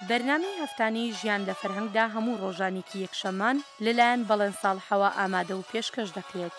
بەرنامەی هەفتانەی ژیان لە فەرهەنگدا هەموو ڕۆژانێکی یەکشەممان لەلایەن بەڵێن ساڵحەوە ئامادە و پێشکەش دەکرێت.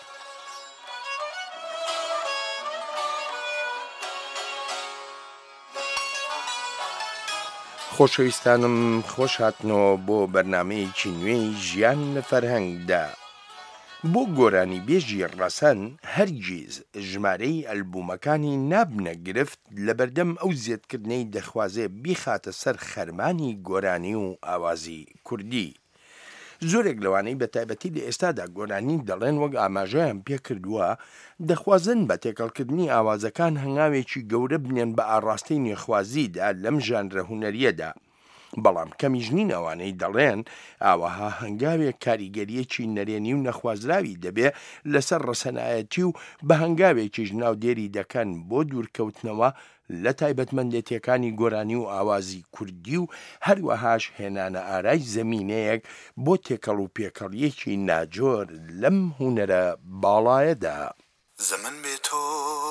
خۆشەویستانم خۆش هاتنەوە بۆ بەرنامەیەکی نوێی ژیان لە فەرهەنگدا. بۆ گۆرانی بێژی ڕەسەن هەرگیز ژمارەی ئەلبومەکانی نابنە گرفت لە بەردەم ئەو زێدکردنەی دەخوازێ بیخاتە سەر خەرمانی گۆرانی و ئاوازی کوردی. زۆرێک لەوانەی بە تایبەتی لە ئێستادا گۆرانی دەڵێن وەک ئاماژەیان پێکردووە دەخوازن بە تێکەڵکردنی ئاوازەکان هەنگاوێکی گەورە بنێن بە ئاڕاستەی نوێخوازیدا لەم ژانرە هونەریەدا. بەڵام کەمیش نین ئەوانەی دەڵێن ئاوەها هەنگاوێک کاریگەریەکی نەرێنی و نەخوازراوی دەبێ لەسەر ڕەسەنایەتی و بە هەنگاوێکیش ناودێری دەکەن بۆ دوورکەوتنەوە لە تایبەتمەندێتیەکانی گۆرانی و ئاوازی کوردی و هەروەهاش هێنانە ئارای زەمینەیەک بۆ تێکەڵ و پێکەڵیەکی ناجۆر لەم هونەرە باڵایەدا. زەمن بێ تۆ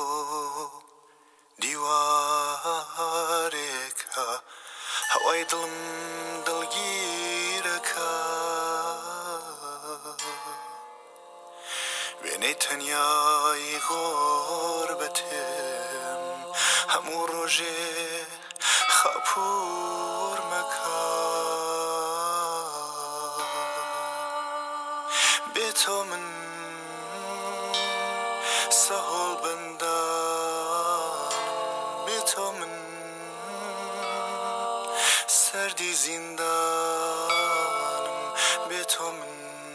دیوارێکە هەوای دڵم دڵگیرەکە وێنەی تەنیایی غۆربەتێم هەموو ڕۆژێ خاپوور مەکە بێ تۆ من سەهۆڵ بەندانم بێ تۆ من سەردی زیندانم بێ تۆ من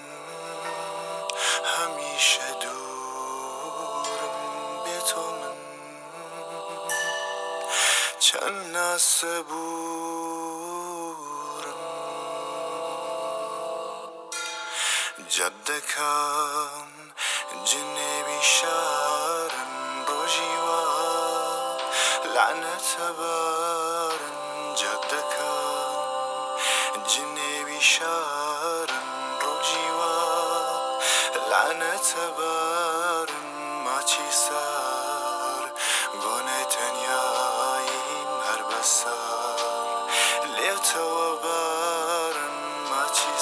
هەمیشە دوورم بێ تۆ من چەند ناسەبورم جەدەکان جنێوی شارن ڕۆژی وا لعنەتە بارن جەدەکان جنێوی شارن ڕۆژی وا لعنەتە بارن ماچی سار بۆنەی تەنیاییم هەر بەسار لێوتەوە بارن ماچی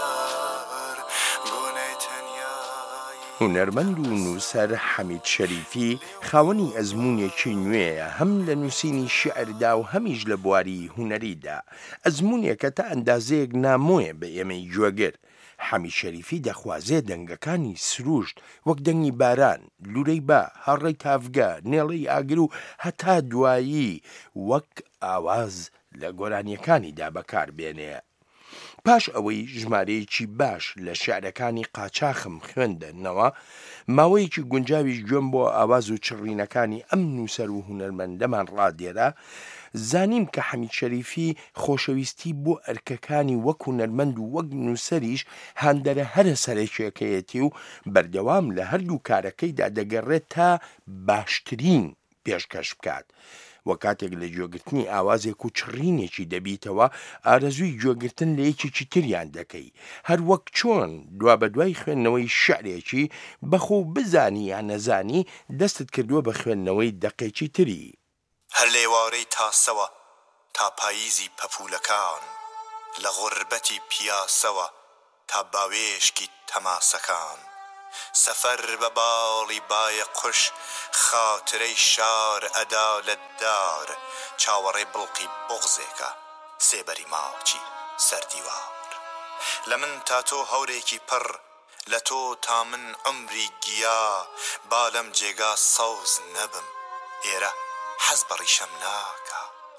سار بۆنەی تەنیایی. هونەرمەند و نووسەر حەمید شەریفی خاوەنی ئەزموونێکی نوێیە هەم لە نووسینی شیعردا و هەمیش لە بواری هونەریدا. ئەزموونێکە تا ئەندازەیەک نامۆیە بە ئێمەی گوێگر. حەمید شەریفی دەخوازێ دەنگەکانی سروشت وەک دەنگی باران، لورەی با، هەڕەی تافگە، نێڵەی ئاگر و هەتا دوایی وەک ئاواز لە گۆرانیەکانیدا بەکاربێنێ. پاش ئەوەی ژمارەیەکی باش لە شیعرەکانی قاچاخم خوێندنەوە ماوەیەکی گونجاویش گوێم بۆ ئاواز و چڕینەکانی ئەم نووسەر و هونەرمەندەمان ڕادێرا زانیم کە حەمید شەریفی خۆشەویستی بۆ ئەرکەکانی وەک هونەرمەند و وەک نووسەریش هاندەرە هەرە سەرەکیەکەیەتی و بەردەوام لە هەردوو کارەکەیدا دەگەڕێت تا باشترین پێشکەش بکات. وە کاتێک لە گوێگرتنی ئاوازێک و چڕینێکی دەبیتەوە ئارەزووی گوێگرتن لە یەکێکی تریان دەکەی، هەر وەک چۆن دوا بە دوای خوێندنەوەی شعرێکی بەخۆ بزانی یان نەزانی دەستت کردووە بە خوێندنەوەی دەقێکی تری. هەر لێوارەی تاسەوە تا پاییزی پەپولەکان لە غوربەتی پیاسەوە تا باوێشکی تەماسەکان سەفەر بە باڵی بایە قوش خاترەی شار ئەدا لە دار چاوەڕێ بڵقی بغزێکە سێبەری ماچی سەردیوار لە من تا تۆ هەورێکی پڕ لە تۆ تا من عمری گیا با لەم جێگا سەوز نەبم ئێرە حەز بە ڕیشەم ناکە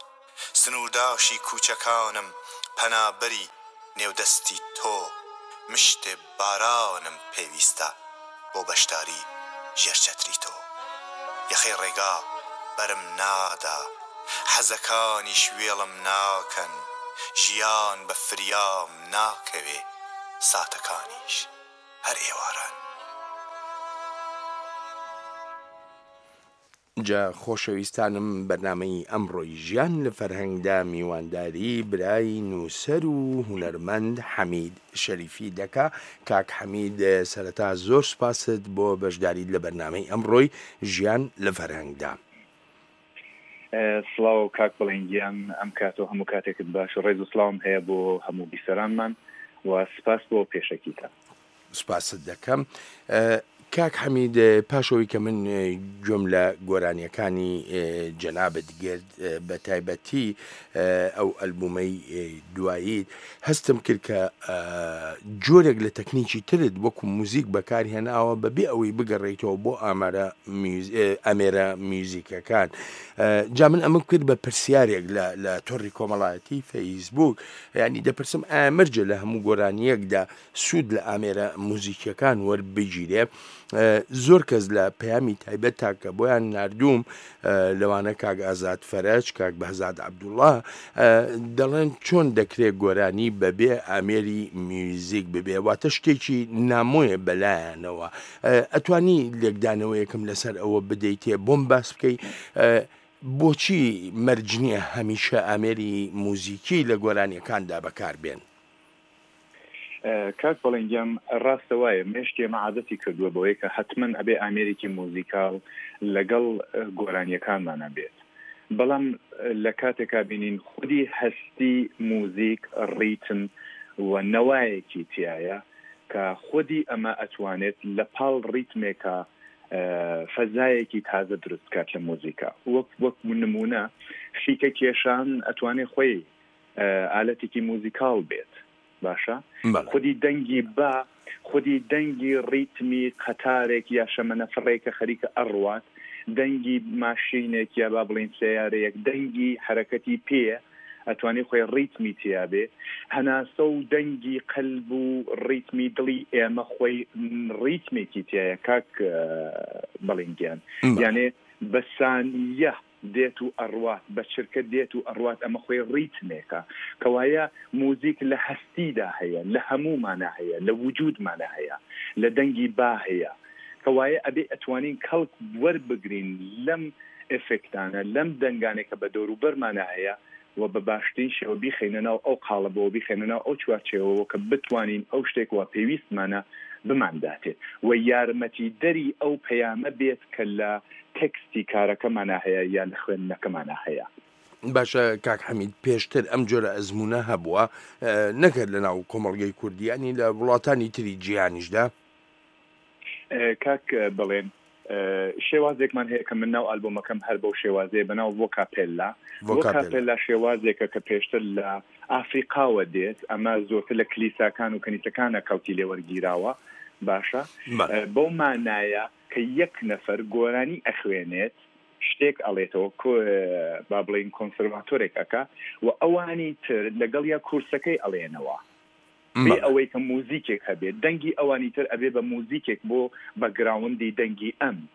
سنوورداشی کوچەکانم پەنابەری نێودەستی تۆ مشتێ بارانم پێویستە بۆ بەشداری ژێرچەتری تۆ یەخەی ڕێگا بەرم نادا حەزەکانی شوێڵم ناکەن ژیان بە فریام ناکەوێ ساتەکانیش هەر ئێواران. جا خۆشەویستانم بەرنامەی ئەمڕۆی ژیان لە فەرهەنگدا میوانداری برای نووسەر و هونەرمەند حەمید شەریفی دەکا. کاک حەمید سەرەتا زۆر سوپاست بۆ بەشداریت لە بەرنامەی ئەمڕۆی ژیان لە فەرهەنگدا. سڵاو کاک بڵێنگیان ئەم کاتەوە هەموو کاتێکت باش ڕێز و سڵاوم هەیە بۆ هەموو بیسەرانمان و سپاس بۆ پێشەکیتە. سپاست دەکەم. کاک حەمید، پاشەوەی کە من گوێم لە گۆرانیەکانی جەنابەت گرت بە تایبەتی ئەو ئەلبومەی دواییت، هەستم کرد کە جۆرێک لە تەکنیکی ترت وەکو موزیک بەکارهێناوە بەبێ ئەوەی بگەڕێیتەوە بۆ ئەمێرە میوزیکەکان. جا من ئەمە کرد بە پرسیارێک لە تۆڕی کۆمەڵایەتی فەیسبوک، ینی دەپرسم ئامرجە لە هەموو گۆرانیەکدا سوود لە ئامێرە موزیکەکان وەربگیرێ. زۆر کەس لە پەیامی تایبەت تاکە بۆیان نردوم لەوانە کاک ئازاد فەرەج، کاک بەهزاد عەبدوڵڵا، دەڵێن چۆن دەکرێت گۆرانی بەبێ ئامێری میوزیک ببێ، واتە شتێکی نامۆیە بەلایەنەوە. ئەتوانی لێکدانەوەیەکم لەسەر ئەوە بدەیتێ بۆم باس بکەی بۆچی مەرجنیە هەمیشە ئامێری موزیکی لە گۆرانیەکاندا بەکاربێن؟ کاک بەڵێنگیان ڕاستەوایە مێشتێمە عادەتی کردووە بەوەی کە حتمما ئەبێ ئامێرێکی موزیکال لەگەڵ گۆرانیەکانمانە بێت، بەڵام لە کاتێکا بینین خودی هەستی موزیک ڕیتم و نەوایەکی تایە کە خودی ئەمە ئەتوانێت لە پاڵ ڕیتمێکە فەزایەکی تازە دروست کات لە موزیکا. وەک نمونە شیکە کێشان ئەتوانێت خۆی ئالەتێکی موزیکال بێت، باشە خودی دەنگی با، خودی دەنگی ڕیتمی قەتارێک یا شەمەنەفڕێکە خەریکە ئەڕوات، دەنگی ماشینێک یا با بڵین سیارەیەک، دەنگی حرەکەتی پێ ئەتوانێت خۆی ڕیتمی تیابێ، هەناسە و دەنگی قەلب و ڕیتمی دڵی ئێمە خۆی ڕیتمێکی تایە کاک بەڵێنگیان، یانێ بە سانیە دێت و ئەڕوات، بە چرکە دێت و ئەڕوات، ئەمە خۆی ڕیتمێکە کەوایە موزیک لە هەستیدا هەیە، لە هەمومانە هەیە، لە وجودمانە هەیە، لە دەنگی با هەیە، کەوایە ئەبێ ئەتوانین کەڵک وەربگرین لەم ئفکتانە، لەم دەنگانێکە بە دەوروبەرمانە هەیە و بە باشترین شێوە بیخێنەوە ئەو قاڵەبەوە، بیخێنەوە ئەو چوارچێوەوە کە بتوانین ئەو شتێکەوە پێویستمانە بمانداتێت و یارمەتی دەری ئەو پەیامە بێت کە لە تێکستی کارەکەمانە هەیە یان لە خوێندنەکەمانە هەیە. باشە کاک حەمید، پێشتر ئەم جۆرە ئەزمونە هەبووە نەکرد لە ناو کۆمەڵگەی کوردیانی لە وڵاتانی تری جیهانیشدا؟ کاک بڵێن شێوازێکمان هەیە کە من ناو ئالبۆمەکەم هەر بەو شێوازەیە بەناو ڤۆکاپێلا. ڤۆکاپێلا شێوازێکە کە پێشتر لە ئافریقاوە دێت، ئەمە زۆرتر لە کلیساکان و کەنیسەکانە کەوتی لێوەرگیراوە، باشە بەو مانایە کە یەک نەفەر گۆرانی ئەخوێنێت، شتێک ئەڵێتەوە با بڵین کۆنسەرواتۆرێک ئەکا و ئەوانی تر لەگەڵ یا کورسەکەی ئەڵێنەوە بێ ئەوەی کە موزیکێک هەبێت، دەنگی ئەوانی تر ئەبێ بە موزیکێک بۆ بەگراوندی دەنگی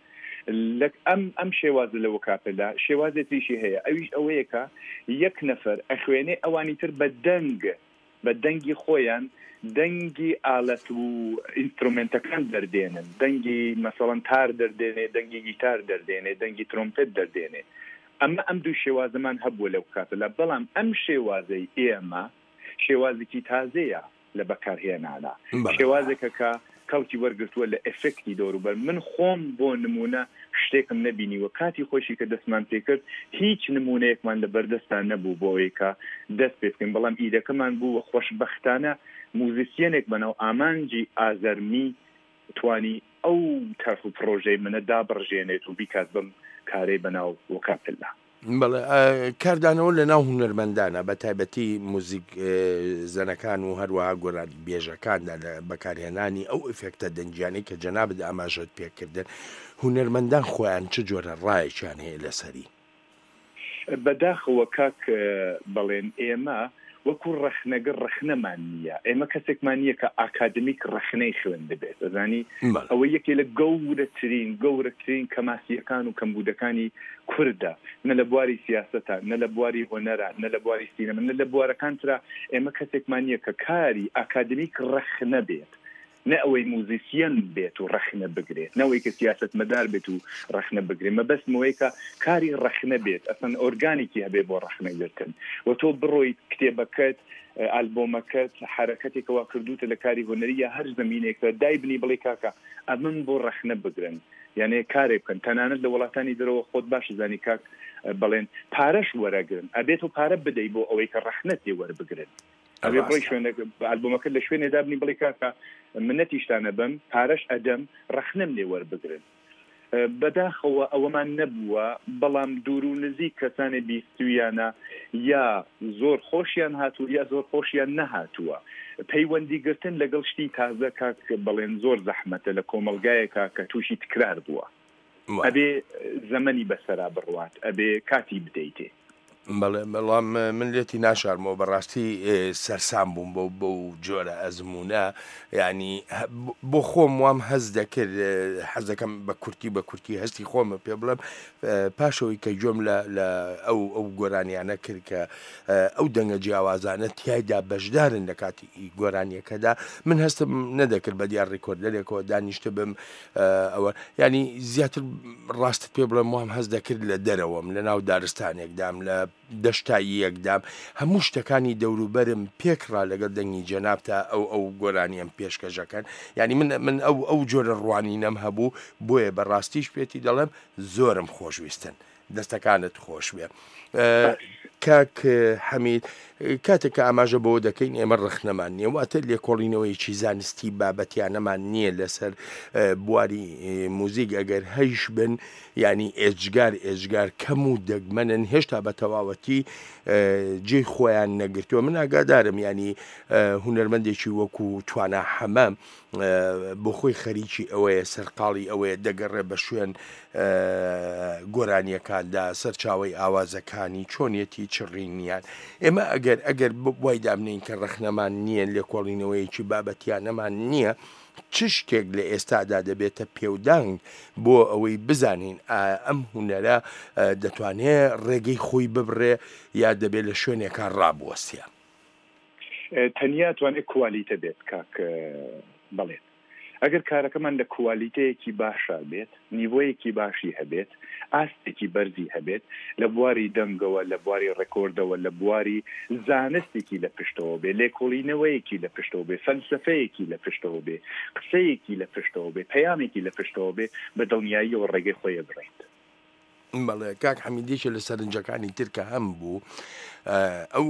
ئەم شێوازە لە ڤۆکاپێلا. شێوازێتیشی هەیە، ئەویش ئەوەیەکە یەک نەفەر ئەخوێنێ ئەوانی تر بە دەنگی خۆیان دەنگی ئالەت و ئینسترومنتەکان دەردێنن، دەنگی مەسەڵەن تار دەردێنێ، دەنگی گیتار دەردێنێ، دەنگی ترۆمپێت دەردێنێ. ئەم دوو شێوازەمان هەبووە لەو کاتەلا، بەڵام ئەم شێوازەی ئێمە شێوازێکی تازەیە لە بەکارهێنانە، شێوازێکە کە کەوتی وەرگرتووە لە ئەفکتی دەوروبەر. من خۆم بۆ نمونە شتێکم نەبینیوە، کاتی خۆشی کە دەستمان پێکرد هیچ نمونەیەکمان لە بەردەستان نەبوو بۆ ئەوەی کە دەست پێ بکەین، بەڵام ئیدەکەمان بوو خۆشبەختانە موزیسیەنێک بەناو ئامانجی ئازەرمی توانی ئەو تەرخ و پرۆژەی منە دابڕژێنێت و بیکات بم کارەی بەناو ڤۆکاپێلا. بەڵێ کاردانەوە لە ناو هونەرمەندانە بە تایبەتی موزیک زەنەکان و هەروەها گۆرانی بێژەکاندا لە بەکارهێنانی ئەو ئفێکتە دەنجیانەی کە جەنابەت ئاماژەت پێکردن، هونەرمەندان خۆیان چ جۆرە ڕایەکیان هەیە لەسەری؟ بەداخەوە کاک بەڵێن ئێمە وەکو ڕەخنەگە ڕەخنەمان نییە، ئێمە کەسێکمان نییە کە ئاکادمیک ڕەخنەی خوێن دەبێت، ئەزانی ئەوە یەکێ لە گەورەترین کەماسیەکان و کەمبودەکانی کوردە، نە لە بواری سیاسەتە، نە لە بواری هۆنەرە، نە لە بواری سینەمە، نە لە بوارەکان ترا ئێمە کەسێکمان نییە کە کاری ئاکادمیک ڕەخنە بێت. نه ئەوەی موزیسیەن بێت و ڕەخنە بگرێت نەوەی کە سیاست مەدار بێت و ڕەخنە بگرێت مەبەستمەوەی کە کاری ڕەخنە بێت ئەسەن ئۆرگانیکی هەبێ بۆ ڕەخنەگرتن و تۆ بڕۆیت کتێبەکەت ئالبۆمەکەت حرەکەتێکەوە کردوتە لە کاری هۆنەریە هەر زمینێکە دایبنی بڵێ کاکە ئەمن بۆ ڕەخنە بگرن یعنی کارێ بکەن تەنانەت لە وڵاتانی دەرەوە خۆت باش زانی کاک بڵێن پارەش وەرەگرن ئەبێت و پارە بدەی بۆ ئەوەی کە ڕەخنەتی وەربگرن ئەبێ بڕۆی شوێنە ئالبۆمەکە لە شوێنێ دابنی بڵێ کاکە منەتیشتانە بم پارەش ئەدەم ڕەخنەم لێ وەربگرن بەداخەوە ئەوەمان نەبووە بەڵام دوور و نزیک کەسانی بیستویانە یا زۆر خۆشیان هاتووە یا زۆر خۆشیان نەهاتووە پەیوەندیگرتن لەگەڵ شتی تازە کاک بڵێن زۆر زەحمەتە لە کۆمەلگایەکە کە تووشی تکرار بووە ئەبێ زەمەنی بەسەرا بڕوات ئەبێ کاتی بدەیتێ بەڵام من لێتی ناشارمەوە بەڕاستی سەرسام بووم بۆ جۆرە ئەزمونە ینی بۆ خۆم وام هەز دەکرد حەزەکەم بە کورتی هەستی خۆمە پێ بڵم پاشەوەی کە گوێم لە ئەو گۆرانیانە کرد کە ئەو دەنگە جیاوازانە تایدا بەشدارن لە کاتی گۆرانیەکەدا من هەستم نەدەکرد بە دیار ڕێکۆردەرێکەوە دانیشتە بم ئەوە ینی زیاتر ڕاست پێ بڵم وام هەز دەکرد لە دەرەوەم لە ناو دارستانێکدام لە دەشتایی یەکدام هەموو شتەکانی دەوروبەرم پێکڕا لەگەڵ دەنگی جەناب تا ئەو گۆرانیان پێشکەشەکەن ینی من ئەو جۆرە ڕوانینەم هەبوو بۆیە بەڕاستیش پێتی دەڵێم زۆرم خۆشویستن دەستەکانت خۆش بێ کاک حەمید کاتێک کە ئاماژە بەوە دەکەین ئێمە ڕخنەمان نییە واتە لێکۆڵینەوەیکی زانستی بابەتیانەمان نییە لەسەر بواری موزیک ئەگەر هەیش بن ینی ئێجگار کەم و دەگمەنن هێشتا بە تەواوەتی جێی خۆیان نەگرتووە من ئاگادارم ینی هونەرمەندێکی وەکو توانە حەمە بۆ خۆی خەریکی ئەوەیە سەرقاڵی ئەوەیە دەگەڕێ بە شوێن گۆرانیەکاندا سەرچاوی ئاوازەکانی چۆنیەتی چڕینیان ئێمە ئەگەر وای دامنین کە ڕەخنەمان نییە لێکۆڵینەوەیکی بابەتیانەمان نییە چ شتێک لە ئێستادا دەبێتە پێودانگ بۆ ئەوەی بزانین ئەم هونەرە دەتوانێت ڕێگەی خۆی ببڕێ یا دەبێت لە شوێنێکە ڕابوەستە تەنیا توانێت کوالیتە بێت کاک بڵێت ئەگەر کارەکەمان لە کوالیتەیەکی باشە بێت نیڤۆیەکی باشی هەبێت ئاستێکی بەرزی هەبێت لە بواری دەنگەوە لە بواری ڕێکۆردەوە لە بواری زانستێکی لە پشتەوە بێ لێکۆڵینەوەیەکی لە پشتەوە بێ فەلسفەیەکی لە پشتەوە بێ قسەیەکی لە پشتەوە بێ پەیامێکی لە پشتەوە بێ بە دڵنیاییەوە ڕێگەی خۆیە بڕێت بەڵێ کاک حەمیدیشە لە سەرنجەکانی ترکە هەم بوو ئەو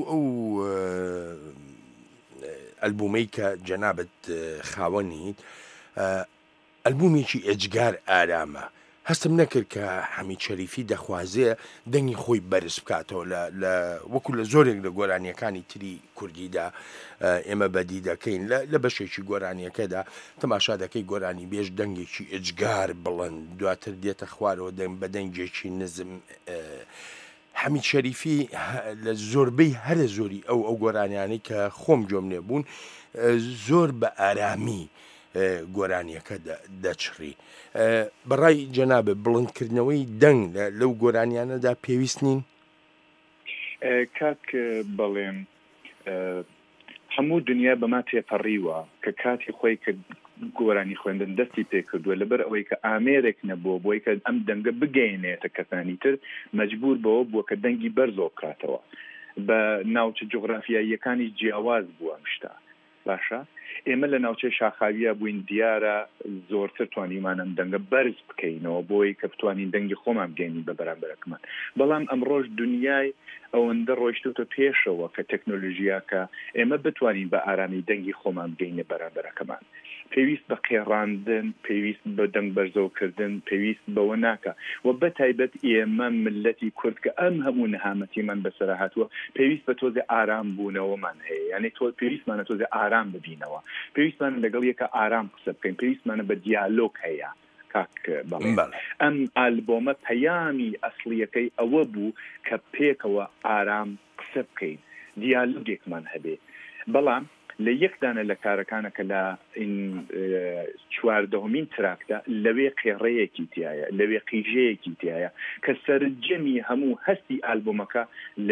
ئەلبومەی کە جەنابەت خاوەنیت ئەلبومێکی ئێجگار ئارامە هەستم نەکرد کە حەمید شەریفی دەخوازێ دەنگی خۆی بەرز بکاتەوە وەکو لە زۆرێک لە گۆرانیەکانی تری کوردیدا ئێمە بەدی دەکەین لە بەشێکی گۆرانیەکەدا تەماشا دەکەی گۆرانی بێژ دەنگێکی ئێجگار بڵند دواتر دێتە خوارەوە دەنگ بە دەنگێکی نزم حەمید شەریفی لە زۆربەی هەرە زۆری ئەو گۆرانیانەی کە خۆم جۆم نێبوون زۆر بە ئارامی گۆرانیەکە دەچڕی بەڕای جەنابە بڵندکردنەوەی دەنگ لەو گۆرانیانەدا پێویست نین کاک بەڵێم هەموو دنیا بەما تێپەڕیوە کە کاتی خۆی کە گۆرانی خوێندن دەستی پێکردووە لەبەر ئەوەی کە ئامێرێک نەبووە بۆی کە ئەم دەنگە بگەینێتە کەسانی تر مەجبور بەوە بووە کە دەنگی بەرزۆ بکاتەوە بە ناوچە جوغرافیاییەکانی جیاواز بووە شتا باشە ئێمە لە ناوچەی شاخاویە بووین دیارە زۆرتر توانیمانم دەنگە بەرز بکەینەوە بۆی کە بتوانین دەنگی خۆمان بگەینی بە بەرامبەرەکەمان بەڵام ئەمڕۆژ دنیای ئەوەندە ڕۆیشتوتە پێشەوە کە تەکنۆلۆژیاکە ئێمە بتوانین بە ئارامی دەنگی خۆمان بگەینە بەرامبەرەکەمان پێویست بە قێڕاندن پێویست بە دەنگ بەرزەوکردن پێویست بەوە ناکە و بەتایبەت ئێمە ملەتی کورد کە ئەم هەموو نەهامەتیمان بەسەر هاتووە پێویست بە تۆزێ ئارام بوونەوەمان هەیە یعنی تۆ پێویستمانە تۆزێ ئارام ببینەوە پێویستمانە لەگەڵ یەکە ئارام قسە بکەین پێویستمانە بە دیالۆگ هەیە کاک ئەم ئالبۆمە پەیامی ئەسڵیەکەی ئەوە بوو کە پێکەوە ئارام قسە بکەین دیالۆگێکمان هەبێ بەڵام لە یەکدانە لە کارەکانەکە لە چواردەهەمین تراکدا لەوێ قێڕەیەکی تایە لەوێ قیژەیەکی تایە کە سەرجەمی هەموو هەستی ئالبۆمەکە لەوێ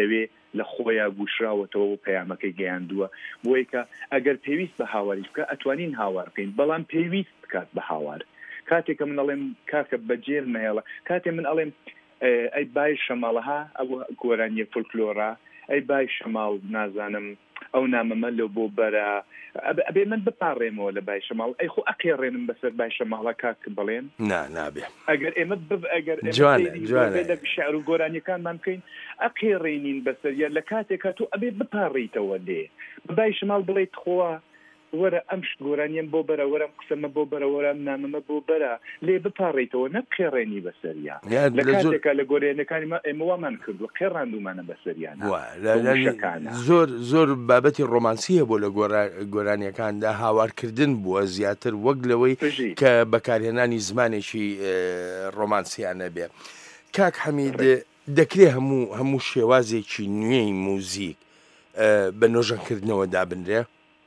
لە خۆیان گوشراوەتەوە و پەیامەکەی گەیاندووە بۆی کە ئەگەر پێویست بە هاواری بکە ئەتوانین هاوار بکەین بەڵام پێویست بکات بە هاوار کاتێککە من ئەڵێم کاکە بەجێر نهێڵە کاتێ من ئەڵێم ئەی بای شەماڵها ئەو گۆرانیە فولکلۆرا ئەی بای شەماڵ نازانم ئەو نامەمە لەو بۆ بەرە ئەبێ من بپارڕێمەوە لە بای شەماڵ ئەی خۆ ئەقێڕێنم بەسەر بای شەماڵە کاک بڵێن نابێ ئەگەر ئێمە لە شعر و گۆرانیەکانمان بکەین ئەقێڕێنین بەسەر یا لە کاتێکە تو ئەبێ بپارڕیتەوە لێ بای شەماڵ بڵێیت خۆوە وەرە ئەم گۆرانیم بۆ بەرە وەرەم قسەمە بۆ بەرە وەرەم نامەمە بۆ بەرە لێ بپارڕیتەوە نەقێڕێنی بەسەریە لە کاتێکە لە گۆرانەکانی ئێمە وامان کردووە قێڕاندومانە بەسەریان زۆر بابەتی ڕۆمانسیە بۆ لە گۆرانیەکاندا هاوارکردن بووە زیاتر وەک لەوەی کە بەکارهێنانی زمانێکی ڕۆمانسیانە بێ کاک حەمید دەکرێت هەموو شێوازێکی نوێی موزیک بە نۆژەنکردنەوە دابنرێ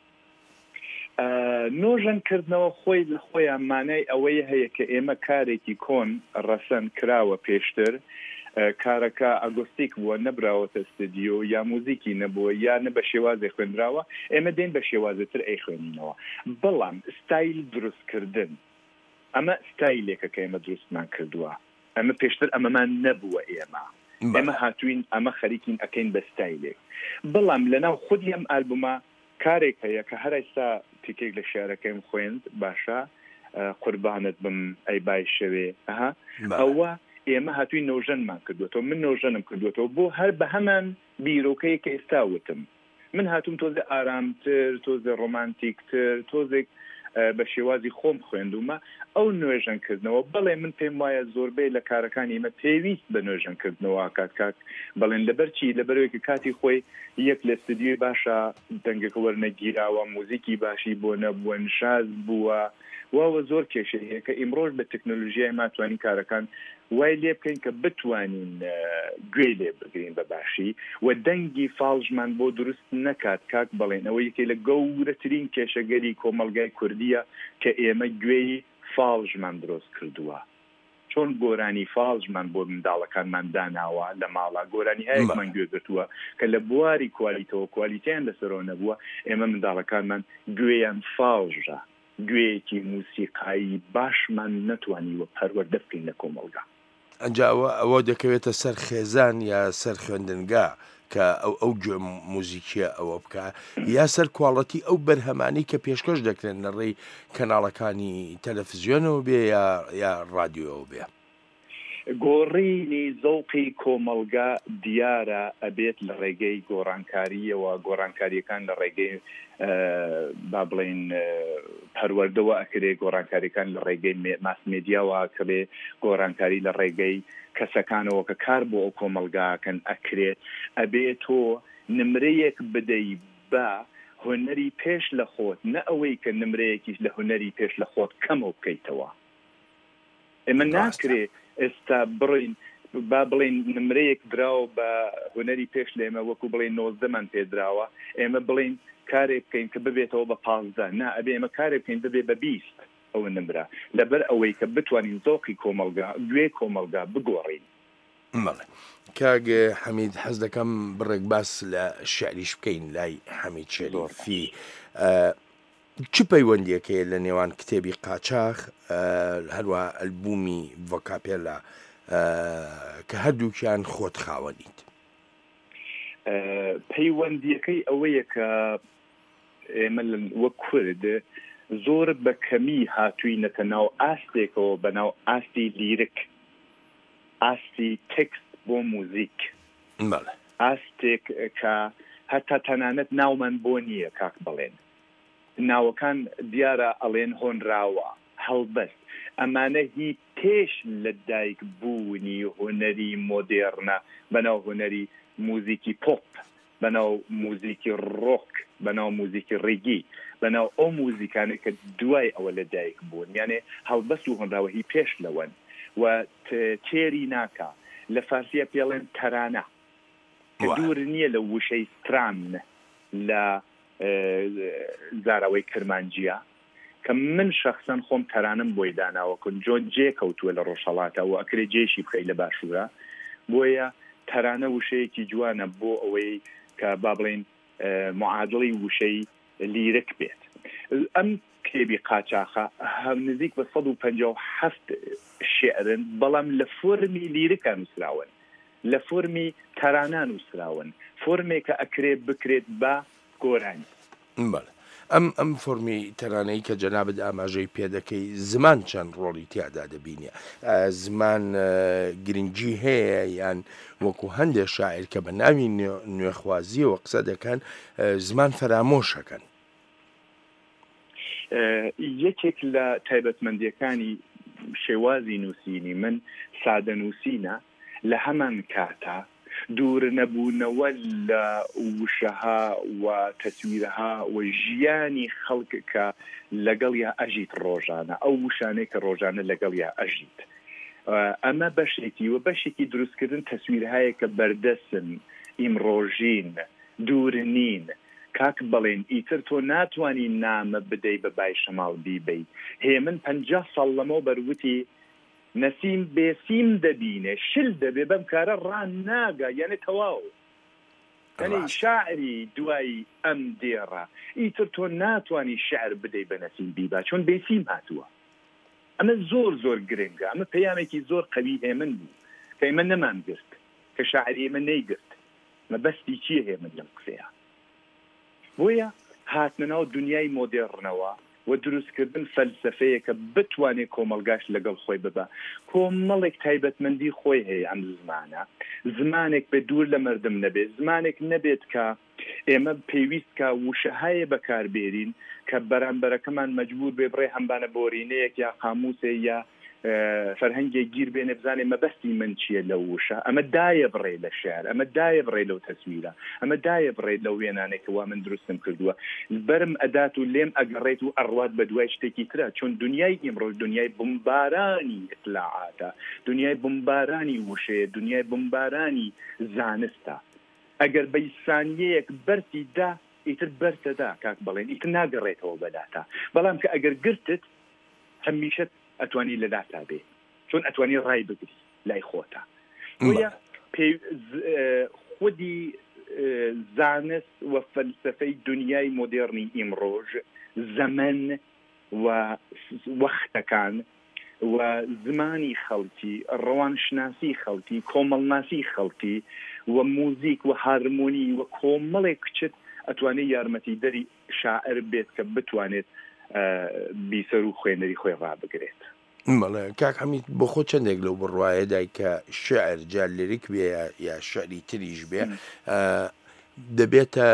نۆژەنکردنەوە خۆی لە خۆیان مانای ئەوەی هەیە کە ئێمە کارێکی کۆن ڕەسەن کراوە پێشتر کارەکە ئەگۆستیک بووە نەبراوەتە استودیۆ یا موزیکی نەبووە یا نە بە شێوازێ خوێنراوە ئێمە دێن بە شێوازتر ئەی خوێنینەوە بەڵام ستایل دروستکردن ئەمە ستایلێکە کە ئێمە دروستمان کردووە ئەمە پێشتر ئەمەمان نەبووە ئێمە هاتوین ئەمە خەریکین ئەکەین بە ستایلێک بەڵام لەناو خودی ئەم ئالبومە کارێک هەیە کە هەر ئێستا تیکێک لە شارەکەیم خوێند باشە قوربانت بم ئەی بای شەوێ ئەوە ئێمە هاتووی نۆژەنمان کردوێتەوە من نۆژەنم کردوێتەوە بۆ هەر بە هەمان بیرۆکەیە کە ئێستا وتم من هاتووم تۆزێ ئارامتر تۆزێ ڕۆمانتیکتر تۆزێک بە شێوازی خۆم خوێندومە ئەو نوێژەنکردنەوە بەڵێ من پێم وایە زۆربەی لە کارەکانی ئمە پێویست بە نوێژەنکردنەوە کات بەڵێن لەبەرچی لەبەرەوەیکە کاتی خۆی یەک لە استودیۆی باشە دەنگەکە وەرنەگیراوە موزیکی باشی بۆ نەبووە نشاز بووە واوە زۆر کێشە هەیە کە ئیمڕۆژ بە تەکنۆلۆژیای ماتوانین کارەکان وای لێ بکەین کە بتوانین گوێ لێ بگرین بە باشی و دەنگی فاڵژمان بۆ دروست نەکات کاک بڵێن ئەوە یەکێ لە گەورەترین کێشەگەری کۆمەلگای کوردیە کە ئێمە گوێی فاڵژمان دروست کردووە چۆن گۆرانی فاڵژمان بۆ منداڵەکانمان داناوە لە ماڵا گۆرانی هەیەکمان گوێگرتووە کە لە بواری کوالیتەوە کوالیتیان لەسەرەوە نەبووە ئێمە منداڵەکانمان گوێیان فاڵژە گوێیەکی موسیقایی باشمان نەتوانیوە پەروەردە بکەین لە کۆمەلگا ئەنجاوە ئەوە دەکەوێتە سەر خێزان یا سەر خوێندنگا کە ئەو گوێ موزیکیە ئەوە بکە یا سەر کواڵەتی ئەو بەرهەمانی کە پێشکەش دەکرێن لەڕێی کەناڵەکانی تەلەڤیزیۆنەوە بێ یا رادیۆەوە بێ گۆڕینی زەوقی کۆمەلگا دیارە ئەبێت لە ڕێگەی گۆڕانکاریەوە گۆڕانکاریەکان لە ڕێگەی با بڵێن پەروەردەوە ئەکرێ گۆڕانکاریەکان لە ڕێگەی ماسمێدیاوە کەبێ گۆڕانکاری لە ڕێگەی کەسەکانەوە کە کار بۆ ئەو کۆمەلگاکەن ئەکرێت ئەبێت تۆ نمرەیەک بدەی بە هۆنەری پێش لە خۆت نە ئەوەی کە نمرەیەکیش لە هۆنەری پێش لە خۆت کەمەوە بکەیتەوە ئێمە ناکرێ ئێستا بڕین با بڵێن نمرەیەک دراوە بە هۆنەری پێش لە ئێمە وەکو بڵێن 90مان پێدراوە ئێمە بڵین کارێک بکەین کە ببێتەوە بە 15 نا ئەبێ ئێمە کارێک بکەین ببێ بە 20 ئەوە نمرە لەبەر ئەوەی کە بتوانین زۆقی کۆمەلگا گوێ کۆمەلگا بگۆڕین بەڵێ کاگە حەمید حەز دەکەم بڕێک باس لە شعریش بکەین لای حەمید شەریفی چ پەیوەندیەکەیە لە نێوان کتێبی قاچاق هەروە ئەلبومی ڤۆکاپێلا کە هەردووکیان خۆت خاوەنیت پەیوەندیەکەی ئەوەیە کە ئێمە وەک کورد زۆر بە کەمی هاتووینەتە ناو ئاستێکەوە بە ناو ئاستی لیرک ئاستی تێکست بۆ موزیک ئاستێک کە هەتا تەنانەت ناومان بۆ نییە کاک بڵێن ناوەکان دیارە ئەڵێن هۆنراوە هەڵبەست ئەمانە هی پێش لە دایک بوونی هۆنەری مۆدێرنە بەناو هۆنەری موزیکی پۆپ بەناو موزیکی ڕۆک بەناو موزیکی ڕێگی بەناو ئەو موزیکانە کە دوای ئەوە لە دایک بوون یانێ هەڵبەست و هۆنراوە هی پێش لەوەن و تێری ناکە لە فارسیە پێڵێن تەرانە کە دوور نییە لە وشەی ستران لە زاراوەی کرمانجیە کە من شخصەن خۆم تەرانم بۆی داناوە کن جۆ جێ کەوتووە لە ڕۆژهەڵاتەوە ئەکرێ جێشی بخەی لە باشوورە بۆیە تەرانە وشەیەکی جوانە بۆ ئەوەی کە با بڵێن معادڵی وشەی لیرک بێت. ئەم کتێبی قاچاخە نزیک بە 157 شعرن، بەڵام لە فۆرمی لیرکە نووسراون، لە فۆرمی تەرانە نووسراون، فۆرمێکە ئەکرێت بکرێت بە گۆرانی. ئەم فۆرمی تەرانەی کە جەنابەت ئاماژەی پێدەکەی زمان چەند ڕۆڵی تیادا دەبینێ؟ زمان گرنگی هەیە یان وەکو هەندێک شاعر کە بە ناوی نوێخوازیەوە قسە دەکەن زمان فەرامۆشەکەن؟ یەکێک لە تایبەتمەندیەکانی شێوازی نووسینی من سادە نووسینە لە هەمان کاتە دوور نەبوونەوە لە وشەها و تەسویرەها و ژیانی خەڵک کە لەگەڵ یا ئەژیت ڕۆژانە، ئەو وشانەی کە ڕۆژانە لەگەڵ یا ئەژیت. ئەمە بەشێکی و بەشێکی دروستکردن تەسویرهایە کە بەردەسن، ئیمڕۆژین، دوور نین. کاک بڵێن ئیتر تۆ ناتوانانی نامە بدەی بە بای شەماڵ بیبەی. هێمن 50 ساڵ لەمەوە بەروتی نەسیم بێسیم دەبینێ، شل دەبێ بەم کارە ڕان ناگا، یعنی تەواو. یعنی شاعری دوایی ئەم دێڕە ئیتر تۆ ناتوانانی شعر بدەی بە نەسیم بیبا چۆن بێسیم هاتووە. ئەمە زۆر زۆر گرنگە، ئەمە پەیامێکی زۆر قەوی هێمن بوو کە ئێمە نەمان گرت، کە شاعری ئێمە نەیگرت. مەبەستی چییە هێمن لەم قسەیە؟ بۆیە هاتنەوە دنیای مۆدێڕنەوە و دروستکردن فەلسفەیە کە بتوانێت کۆمەلگاش لەگەڵ خۆی ببە. کۆمەڵێک تایبەتمەندی خۆی هەیە ئەم زمانە، زمانێک بە دوور لە مردم نەبێت، زمانێک نەبێت کە ئێمە پێویست کە وشەهایە بەکاربێرین کە بەرامبەرەکەمان مەجبور بێ بڕێ هەمبانە بۆرینەیەک یا قاموسێ یا فەرهەنگێک گیر بێنێ بزانێ مەبەستی من چییە لە وشە. ئەمە دایە بڕێ لە شعر، ئەمە دایە بڕێ لەو تەسویرە، ئەمە دایە بڕێ لەو وێنانێک وا من دروستم کردووە. بەرم ئەدات و لێم ئەگەڕێت و ئەڕوات بە دوای شتێکی ترە، چۆن دنیای ئیمڕۆ دنیای بمبارانی ئیطلاعاتە، دنیای بمبارانی وشەیە، دنیای بمبارانی زانستە. ئەگەر بە سانیەیەک بەرتی دا ئیتر بەرتەدا کاک بڵێن ئیتر ناگەڕێتەوە بەداتا. بەڵام کە ئەگەر گرتت هەمیشە ئەتوانی لەداتا بێ، چۆن ئەتوانی ڕای بگری لای خۆتە. بۆیە خودی زانست و فەلسفەی دنیای مۆدێڕنی ئیمڕۆژ زەمن و وەختەکان و زمانی خەڵکی، ڕەوانشناسی خەڵکی، کۆمەڵناسی خەڵکی و موزیک و هارمۆنی و کۆمەڵێک کچت ئەتوانێت یارمەتی دەری شاعر بێت کە بتوانێت بیسەر و خوێنەری خۆی ڕابگرێت. مەڵێ کاک حەمید بۆ خۆ چەندێک لەو بڕواایەدای کە شعر جار لیریک بێ یا شعری تریش بێ دەبێتە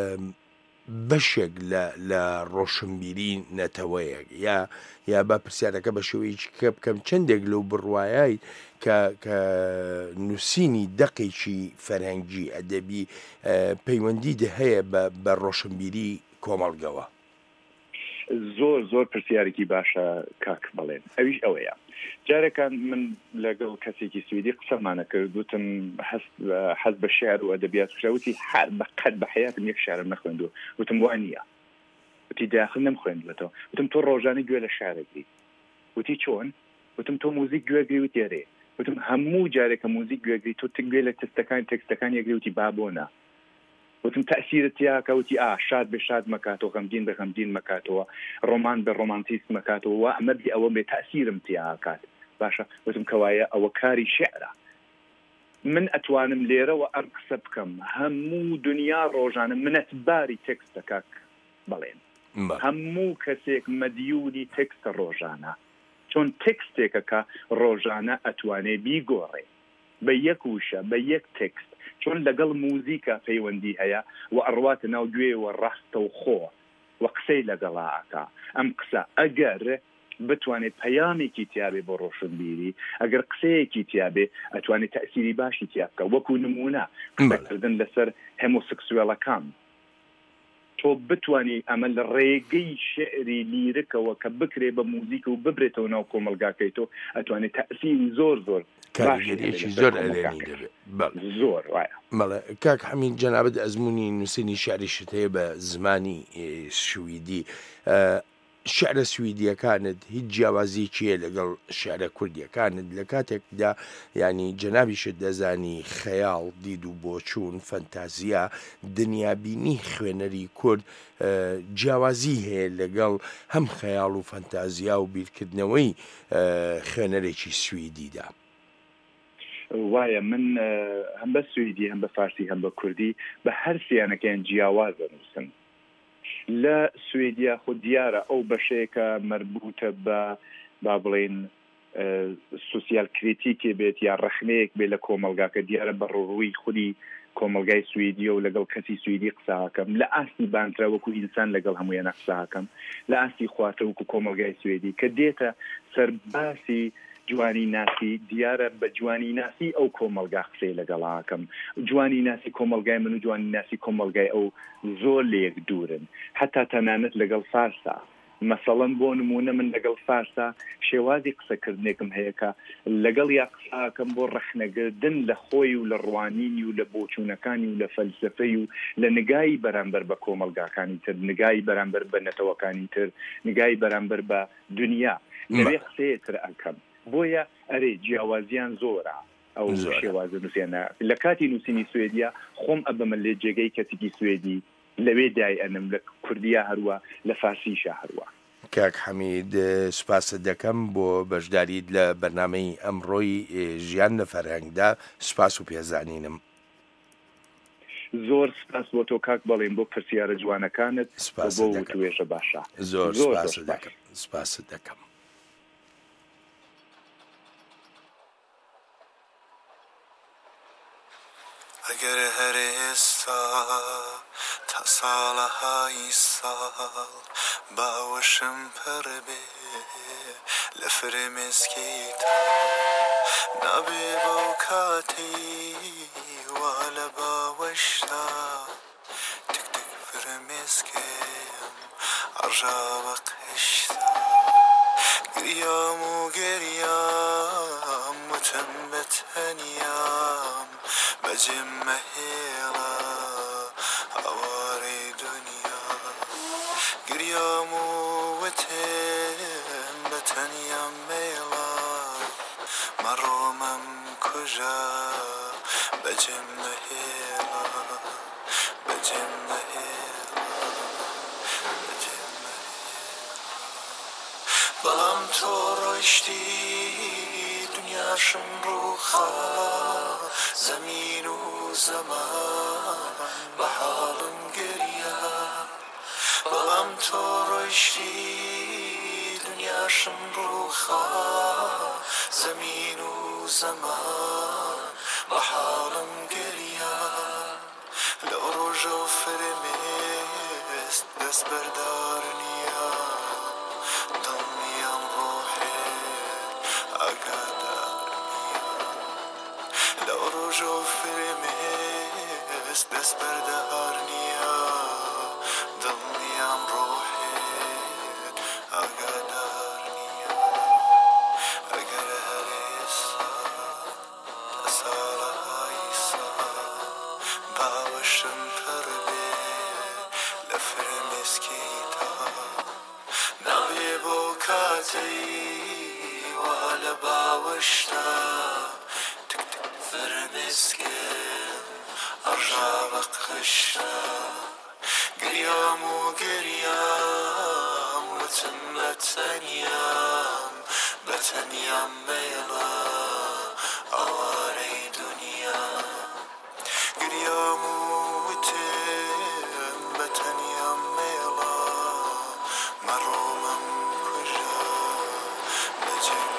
بەشێک لە ڕۆشنبیری نەتەوەیەک یا با پرسیارەکە بە شێوەیەکی کە بکەم چەندێک لەو بڕواایی کە نووسینی دەقێکی فەرهەنگی ئەدەبی پەیوەندی هەیە بە ڕۆشنبیری کۆمەڵگەوە؟ زۆر زۆر پرسیارێکی باشە کاک بڵێن. ئەویش ئەوەیە جارێکان من لەگەڵ کەسێکی سویدی قسەمانە کرد، وتم حەز بە شێعر و ئەدەبیات وتی قەت بە حیاتم یەک شێعرم نەخوێندووە. وتم وانە، وتی داخل نەمخوێندوێتەوە. وتم تۆ ڕۆژانە گوێ لە شارێکری. وتی چۆن؟ وتم تۆ موزیک گوێگری و تێرێ. وتم هەموو جارێکە موزیک گوێگری تۆ تگوێ لە تەکستەکان یەکگری وتی بابۆنە. وتم تأثیرت تیاکە وتی شاد بە شاد مەکاتەوە، غەمگین بە غەمگین مەکاتەوە، ڕۆمان بە ڕۆمانتیست مەکاتەوە، و ئەمە بی ئەوە بێ تأثیرم تیاکات. باشە وتم کەوایە ئەوە کاری شعرە. من ئەتوانم لێرەوە ئەم قسە بکەم هەموو دنیا ڕۆژانە منەتباری تێکستە کاک بەڵێن، هەموو کەسێک مەدیونی تێکستە ڕۆژانە، چۆن تێکستێکە کە ڕۆژانە ئەتوانێ بیگۆڕێ بە یەک وشە بە یەک تێکست، چۆن لەگەڵ موزیکە پەیوەندی هەیە و ئەڕواتە ناو گوێوە ڕاستە و خۆ و قسەی لەگەڵاکە. ئەم قسە ئەگەر بتوانێت پەیامێکی تیابێ بۆ ڕۆشنبیری، ئەگەر قسەیەکی تیابێ ئەتوانێت تەئسیری باشی تیابکە. وەکو نمونە قسەکردن لەسەر هۆمۆسێکسوێڵەکان، تۆ بتوانی ئەمە لە ڕێگەی شعری لیرکەوە کە بکرێ بە موزیک و ببرێتەوە ناو کۆمەلگاکەی تۆ، ئەتوانێت تەئسیری زۆر زۆر کاریگەریەکی زۆر ئەلێنی دەبێت. زۆر وایە. مەڵێ کاک حەمید جەنابەت ئەزموونی نووسینی شعریشت هەیە بە زمانی سویدی. شعرە سویدیەکانت هیچ جیاوازییە لەگەڵ شعرە کوردیەکانت لە کاتێکدا ینی جەنابیشت دەزانی خەیاڵ دید و بۆچوون فەنتازیە دنیابینی خوێنەری کورد جیاوازی هەیە لەگەڵ هەم خەیاڵ و فەنتازیا و بیرکردنەوەی خوێنەرێکی سویدیدا. وایە من هەم بە سویدی هەم بە فارسی هەم بە کوردی بە هەر سییانەکەیان جیاواز دەنووسن. لە سوێدیا خۆ دیارە ئەو بەشەیەکە مربوطە بە با بڵێن سوسیال کریتیکێ بێت یا ڕەخنەیەک بێت لە کۆمەلگاکە دیارە بە ڕۆڕووی خودی کۆمەلگای سویدیە و لەگەڵ کەسی سویدی قساکەم لە ئاستی بانترا وەکو ئینسان لەگەڵ هەموویانە قساکەم لە ئاستی خواتە وەکو کۆمەلگای سوێدی کە دێتە سەرباسی جوانی ناسی دیارە بە جوانی ناسی ئەو کۆمەلگا قسەی لەگەڵاکەم جوانی ناسی کۆمەلگای من و جوانی ناسی کۆمەلگای ئەو زۆر لێک دوورن حتا تەنانەت لەگەڵ فارسا مەسەڵەن بۆ نمونە من لەگەڵ فارسا شێوازی قسەکردنێکم هەیەکە لەگەڵ یا قساکەم بۆ ڕەخنەگردن لە خۆی و لە ڕوانینی و لە بۆچوونەکانی و لە فەلسفەی و لە نگایی بەرامبەر بە کۆمەلگاکانی تر نگایی بەرامبەر بە نەتەوەکانی تر نگایی بەرامبەر بە دنیا لەوێ قسەیەتر ئەکەم بۆیە ئەرێ جیاوازیان زۆرە ئەو شێوازە نووسێنە لە کاتی نووسینی سوێدیا خۆم ئەبەمە لێ جێگەی کەسێکی سوێدی لەوێ دای ئەنم لە کوردیا هەروە لە فارسیشە هەروە. کاک حەمید سوپاست دەکەم بۆ بەشداریت لە بەرنامەی ئەمڕۆی ژیان لە فەرهەنگدا سوپاس و پێزانینم. زۆر سپاس بۆ تۆ کاک بەڵێن بۆ پرسیارە جوانەکانت بۆ توێژە باشە زۆر سپاست دەکەم. ئەگەر هەر ئێستا تا ساڵەهای ساڵ باوەشم پڕ بێ لە فرمێسکیتە نابێ بەو کاتەی وا لە باوەشتا تک تک فرمێسکێم ئەڕژاوە قشتا گریام و گریام وتم بە تەنیام بەجێم مەهێڵە هەوارەی دنیا گریام و وتم بە تەنیام مێڵە مەڕۆمەم کوژە بەجێم مەهێڵە بەجێم مەهێڵە بەجێم مەهێڵە بەڵام تۆ ڕۆیشتی دنیاشم ڕووخا زەمین و زەمان بە حاڵم گریا بەڵام تۆ ڕۆیشتی دنیاشم ڕووخا زەمین و زەمان بە حاڵم گریا لەو ڕۆژە و فرمێست دەست بەردار نییە دڵنیام ڕۆحێت ئاگادار لەو ڕۆژە و فرمێست دەست بەردەهار نییە دڵنیام ڕۆحێت ئاگادار نییە ئەگەر هەر ئێستا لە ساڵەهای ساڵ باوەشم پڕ بێ لە فرمێسکیتە نابێ بۆ کاتەی وا لە باوەشتا فرمێسکێم ئەڕژاوە قشتا گریام و گریام وتم بە تەنیام بە تەنیام مێڵە ئەوارەی دنیا گریام و وتم بە تەنیام مێڵە مەڕۆمەم کوژە بەجێم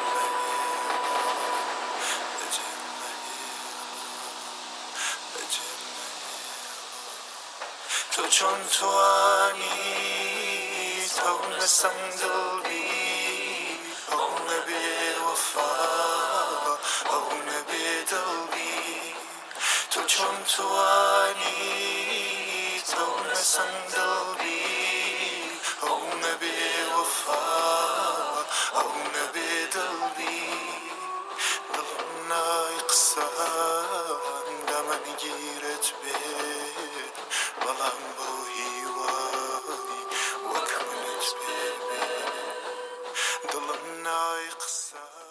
تو چون توانی تو نسنگ دلبی او نبی وفا او نبی دلبی تو چون توانی تو نسنگ دلبی او نبی وفا او نبی دلبی دلم نای قسان دمن گیرت بید بەڵام بۆ